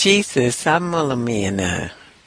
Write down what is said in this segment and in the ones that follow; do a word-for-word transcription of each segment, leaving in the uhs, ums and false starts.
Jesus Amalamina.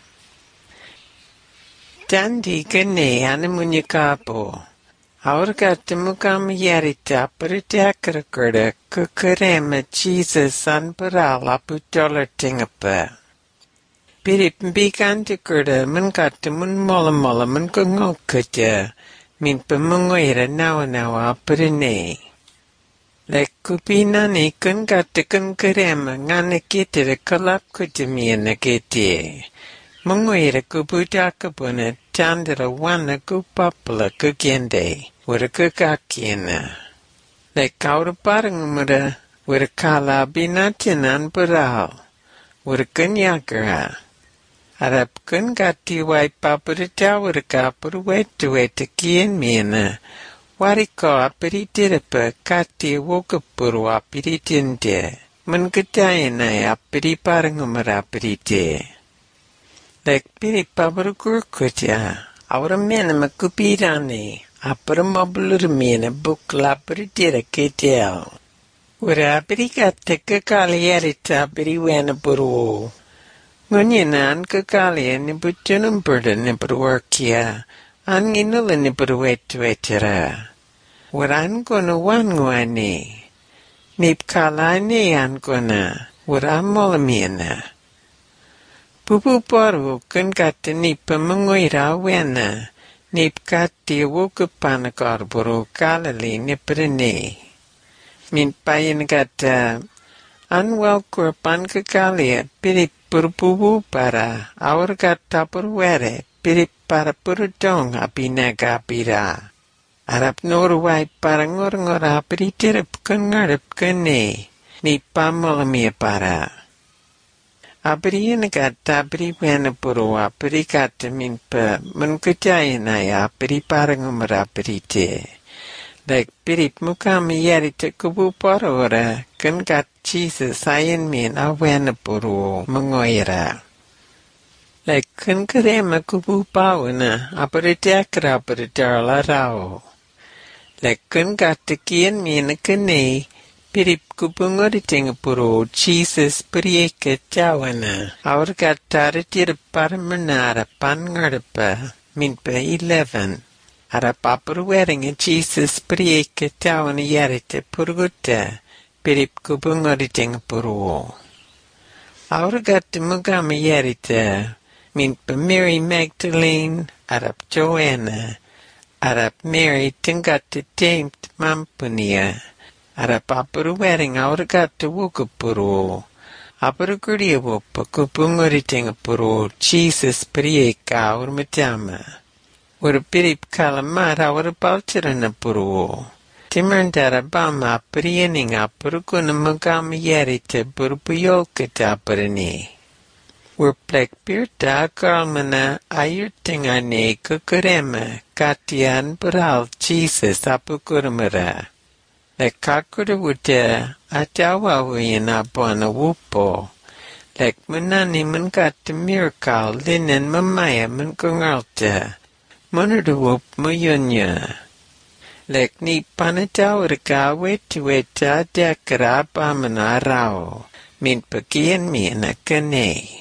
Dandi Gane Animunyakapo. Aurgatamukam Yarita Puritakarakurda Kukurema Jesus Anparala Putola Tingapa. Pirip Bigantikurda Munkatamun Molamola Munkungokuja Min Pamungoira Nawa Nawa Purine. Lek Kupina ni Kungatakun Kurema Nganakita Kalap Kutamina Giti. Munguira Kubutakabuna Tandra Wana Kupapula Kugende. Wura Kukakina. Lek Kaura Parangumura Wura Kala Binatinan Bural. Wura Kunyakara. Arab Kungati Wai Papurita Wura Kapur Wetu Wetakian Mina. Wariko apiritirapa kati wokapuru apiritinte. Mengkatayana apiri parangumara apirite. Lek piri pabarukurkuja. Aura mena makupirane. Apara mabulur mena bukla apiritira ketel. Ura apirikata kakaliarita apiri wena buru. Ngunyanan kakalian ni butunum burda ni buruarkia. Anginula ni buruwetuetira. Waran gona wangwane. Nipkala ni angona. Waramolamina. Pupu paru kungata nipa mungoira wena. Nipkati wukupana karburu kalali niprene. Min payin gata. Anwal kurpan kakalia pirip purpubu para. Awar gata purwere. Pirip para purudong apinaga pira. Arap norway para ngor-ngor apiritirap kungarap kene. Ni pamolamia para. Apiriyan gata apiriwana puro apirikata minpa munkutayana apiri para ngumara apirite. Like pirip mukami yarita kubu parora kungat Jesus ayan min awana puro mungoira. Like kunkarema kubu pauna apiritakra apiritarla rao. Like kungatakian min kene pirip kubungoriting puro Jesus prieka tawana. Our gataritir paramanara pangarpa minpa eleven. Ara papur wearing Jesus prieka tawana yarite purguta pirip kubungoriting puro. Our gatamugama yarite. Minpa Mary Magdalene, Arab Joanna, Arab Mary Tingata Tamed Mampunia, Arab Apuru Wedding Auragata Wukapuru, Apuru Guriawopa Kupunguri Tingapuru, Jesus Prieka or Matama, Ura Pirip Kalamata or Baltirana Puru, Timurndara Bama Priening Apuru Kunamugami Yarita Burbuyoka Taparani. Were plek pirta kalmana ayurtingane kukurema katian beral Jesus apukurmera. Lek kakura wuta atawa wina bona wupo. Lek munani mungata miracle linen mamaya munkungalta. Munurdu wup muyunya. Lek ni panatawrika wetu weta dekara pamana rao. Min pakian mina kane.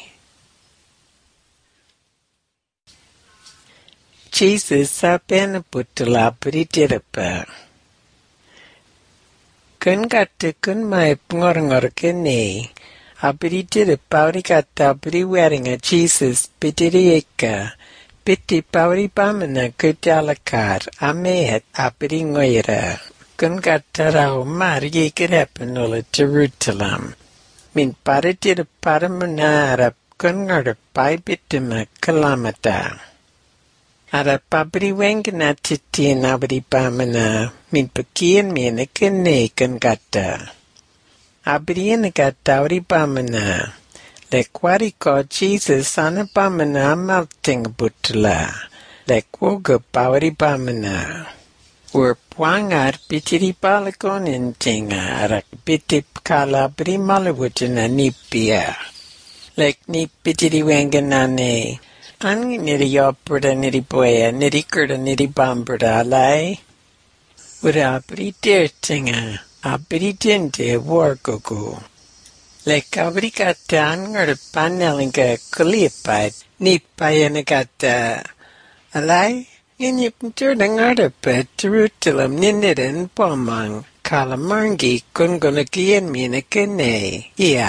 Jesus sapena putula pritirapa. Kun gata kun mai ngor-ngor kene. Apritirapa urikata apri wearing a Jesus pitirieka. Piti pauri pamana kutalakar. Ameet apri ngoira. Kun gata rao mar yekirapanola Jerusalem. Min paritirapa ramanarap kun ngarapai bitima kalamata. Ara papri wengna titin abri pamana min pakian mina kene kan gata. Abrian gata abri pamana. Lekwari ko Jesus ana pamana malting butla. Lekwoga pawri pamana. Ur puangar pitiri palakon intinga arak pitip kala abri malawutana nipia. Lek ni pitiri wenganane. Ang niri opera niri boya niri kurda niri bamberda alay. Ura apri tertinga apri tinte wargogo. Lekabrikata angar panelinga kulipat nipayanagata alai Inipturdangarapet Jerusalem ninidan pomang kalamangi kungunakian minakane iya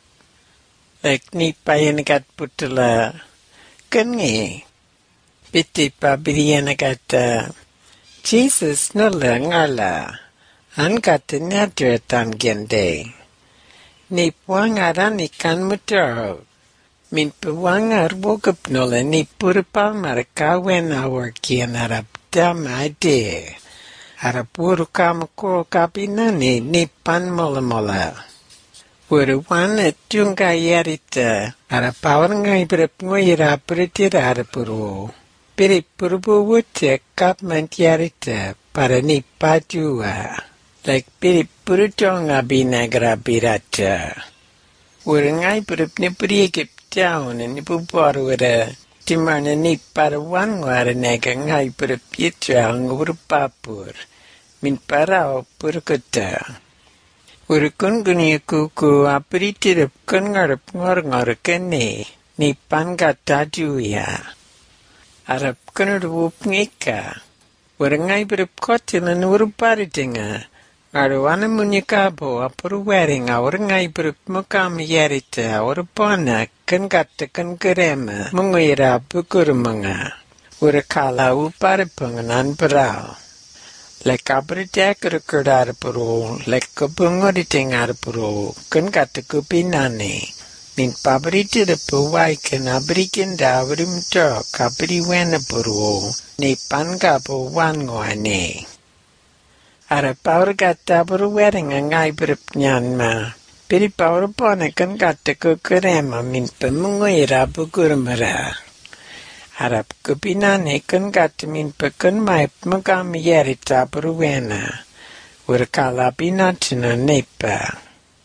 like nipayanagat putala kangi biti pabiriyanagata Jesus nula ngala angata nadratan gende ni puangaran ikan mutar min puangar bokap nola ni purpal marakawen awar kian arab damade arab puru kamakuro kapinani ni pan mola mola puru wana tunga yarita arab power ngai berap ngoyira peritira arab puru piri purbu wute kapman yarita para ni pajua like piri puru tonga binagra birata Urangai berup ni perikip down and nipu baru ada timana ni para wan wara naga ngai berup yitra ngur papur min parau purkota urukun guni kuku aperitirap kun ngarap ngar ngar kene ni panga taju ya arap kunur wup ngika urangai berup kotilan uruparitinga Aruana munyakabo apuru wearing aurangai berup mukam yarita aurapana kan kata kan kerema mengira bukurmanga urakala uparipanganan berau leka berita kerekadar puru leka bungoditing arpuru kan kata kupinane min pabriti de puwai kan abrikin da abrim to kapri wena puru ni panga po wangoane Ara power gata buru wedding ngai berup nyanma. Piri power pone kan gata kukurema min pemunguira bukurmara. Arab kupinane kan gata min pekun mai mukam yerita buru wena. Urkala pinatina nepa.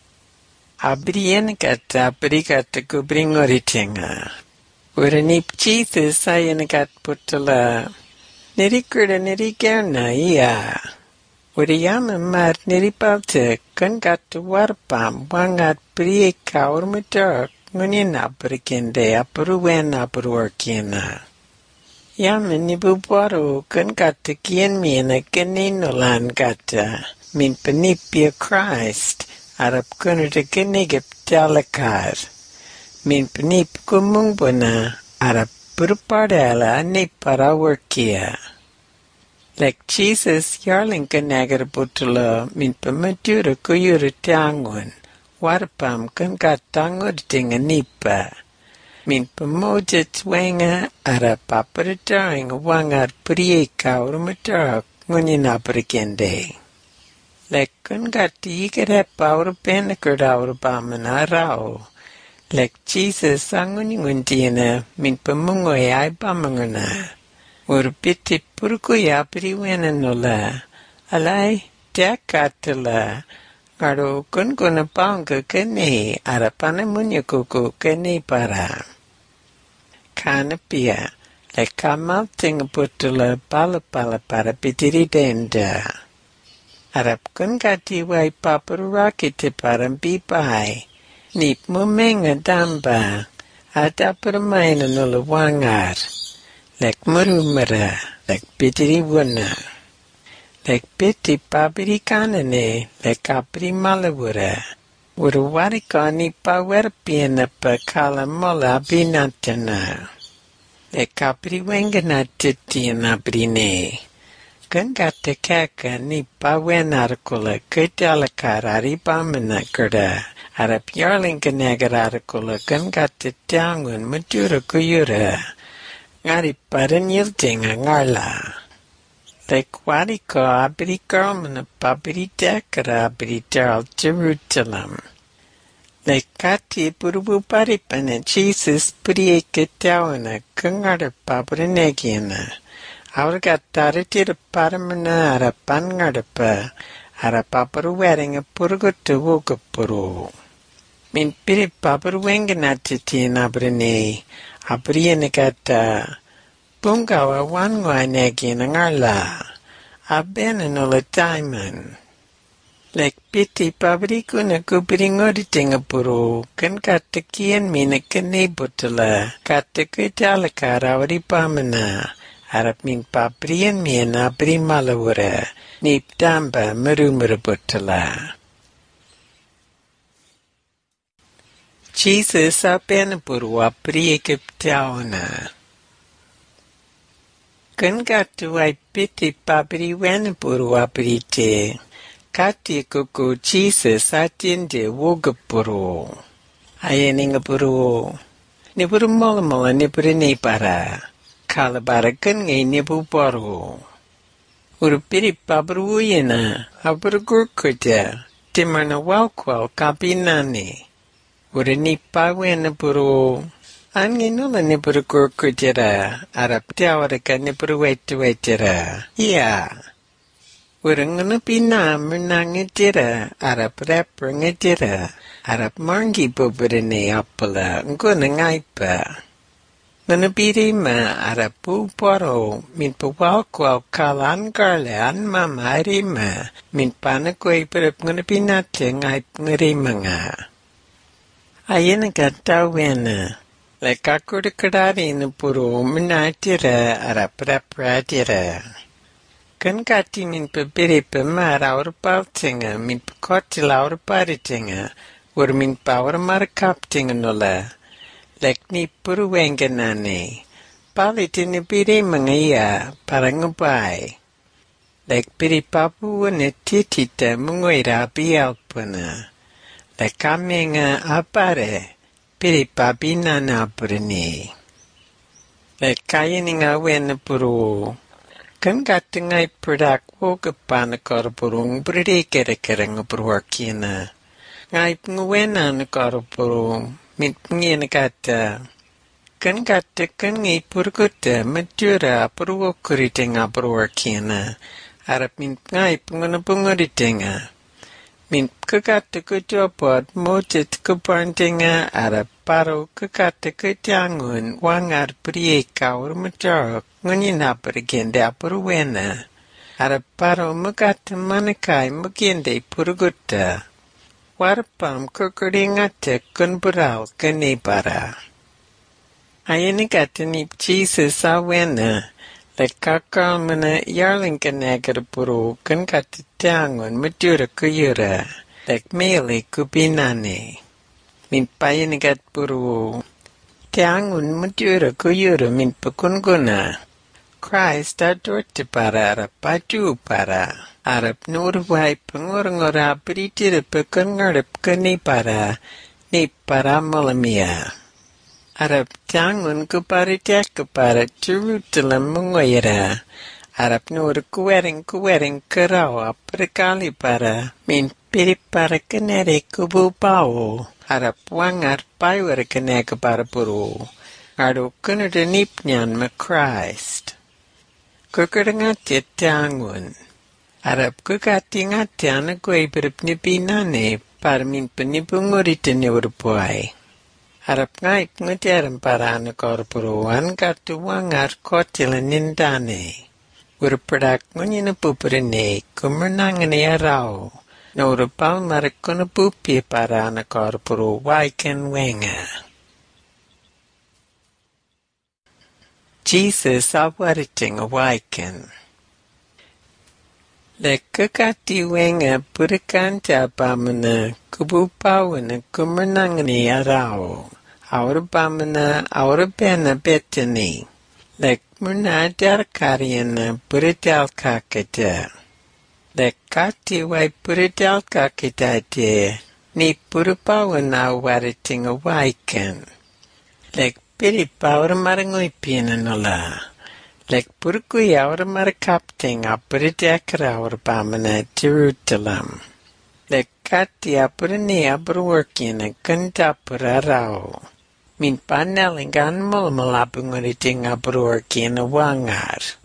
Abrien gata abri gata kubringoritinga. Uranip Jesus sayan gat putala. Nirikuda nirikerna iya. Uriyama mar niripalte kan gata warpam wangat priye kaur mutak ngunin aprikende apruwen apruarkina. Yama nibu baru kan gata kien mina keninulan gata min penipia Christ arap kunute kenigip talakar min penip kumungbuna arap berpadala nipara workia. Like Jesus yarling kanagar butula min pamatura kuyura tangun warpam kan katangod tinga nipa min pamoja twenga ara paparataring wangar prieka urumatarak ngunin aprikende. Like kan gati ikara power penakada urpamana rao. Like Jesus anguninguntina min pamungoy ay pamanguna. Urpiti purkuya priwena nola, alai tekatala, garo kun kuna pangka kene arapana munyakuku kene para. Kanapia, le kamal tinga putula pala pala para pitiri denda. Arap kun gati wai paparurakiti para bipai, nip mumenga damba, ada permaina nola wangar. Lek murumara, lek pitiri wana. Lek piti papiri kanane, lek kapri malawura. Uruwari kani pawerpiana pa kala mola binatana. Lek kapri wengana titiana brine. Gangata kaka ni pawenarkula kutalakara ripamana kurda. Arap yarling kanagararkula gangata tangun matura kuyura. Ngari paranil tinga ngala. Lekwari ko abri karmana papiri tekara abri tal Jerusalem. Lekati purubu paripana Jesus puri eketawana kangara paparinegina. Aurgatari tira paramana ara pangarapa ara paparu wearing a purgutu wukapuru. Min piri paparu wenganati tina brine. Abrienegata bungawa wanwa negina ngala abena nola diamond Lek piti pabri kuna kupringori tinga puru kan katakian mina kene butala katakitala karawari pamana harap min paprian mina primalawara nip tamba marumara butala. Jesus apen puru apri ekiptaona. Kan katuai piti pabri wen puru apri te. Kati kuku Jesus atinde wogapuru. Ayaninga puru. Nipuru mola-mola nipuru nipara. Kalabara kan ngay nipu paru. Urupiri pabru uyena. Aburu gurkuja. Timarna walkwal kapinani. Ura nipa wena puru. Angi nula nipuru gurkujara. Arap tiawara nipuru wetu-wetara. Yeah. Urang na pinam nangitira, arap rapper ngitira, arap margi bubirine apala, nguna ngaipa. Nanabirima, arap puparo, min pawalkwal kalan garlan mamarima, min panakwe perap nguna pinatya ngaip ngirima nga. Ayana katawena, lekakurikadari na puro minatira, arap rapratira. Kan kati min pabiri pamar aur pautinga min pakoti laur paritinga ur min power markaptinga nola lek ni puruwenga nane palitini biri mangaya parangubai lek biri papu ne titita mungoira bialpuna lek kamenga apare biri papina napurni lek kayininga wena puru kan gatingai produk woga panakar burung beri kere-kere ngeberwakina. Ngai pengwena nakar burung mit pengina kata. Kan kata kan ngai purguta matura perwakuri tenga berwakina. Arap min ngai penguna penguri tenga. Min kekata kejobot mojet kebantinga arap paro kekata kejangun wangar prie kaur majarok ngunyina pergende apurwena. Arap paro megata manakai megende purguta. Warpam kekerdingate kun beral kenebara. Ayani kata nip Jesus awena. Lek kakal mana yarling kenegar puru kan kata tiangun matura kuyura. Lek mele kupinane. Min payani kat puru. Tiangun matura kuyura min pakunguna. Christ adorte para arap paju para. Arap nurwai pengurang-ura beritira pekengarap keni para. Ni para malamia. Arap jangun kepada kepada Jerusalem mengoira. Arap nur kuwering kuwering kerau berkali para min pirip para kenere kubu pau. Arap wangar paywer kene kepada puru. Ado kenada nipnyan me Christ. Kekerengat jangun. Arap kekati ngatian kue berip nipinane par min penipunguritan urpuai. Harap ngaip ngejaran para anak korporuan kartu wangar kotil nindane. Urpedak ngunyina puperine kumernangane arau. Na urupal marik kuna pupi para anak korporu waiken wenga. Jesus awariting waiken. Lekakati wenga purikan tapamana kubupawana kumernangane arau. Aura pamana, aura pena betani. Lek muna darkariana burital kakata. Lek kati wai burital kakata de, ni purupawana wariting a waiken. Lek piripa aura marangui pina nola. Lek purkui aura marakapting a buritakara aura pamana Jerusalem. Lek kati apurani aburworkina kantapura rao. Min panelingan mul malapunguriting aburworkina wangar.